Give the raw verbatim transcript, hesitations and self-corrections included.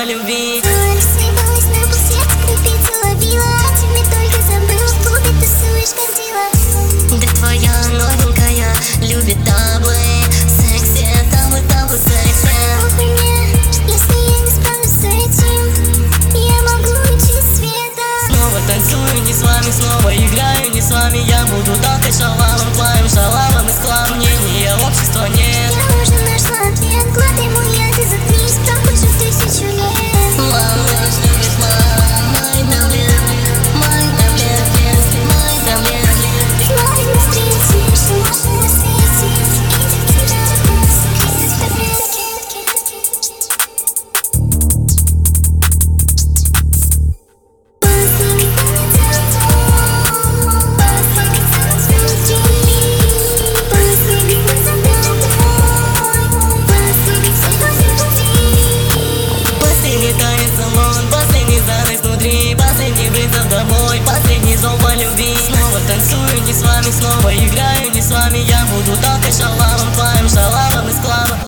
любви. Рассыпалась на пусец, крупицы ловила, а тебе только забыл, в клубе тусуешь как дела. Да твоя новенькая любит таблы, секси, таблы, таблы, секси. Похуй мне, если я не справлюсь с этим, я могу уйти с света. Снова танцую не с вами, снова играю не с вами. Я буду танцевать шалавом, твоим шалавом из клана. Мнения общества нет. Я уже нашла ответ, гладай мой яд и заткнись, прохожу тысячу лет. Малыш любит мои таблетки, мои таблетки, мои таблетки. Вновь мы встретишь, лучше на свете, и для тебя будет секрет таблетки. Последний танец салон, последний занавес внутри, последний вызов домой, последний зов по любви. Снова танцую не с вами, снова играю не с вами. Я буду танцевать шалавом, твоим шалавом из клана.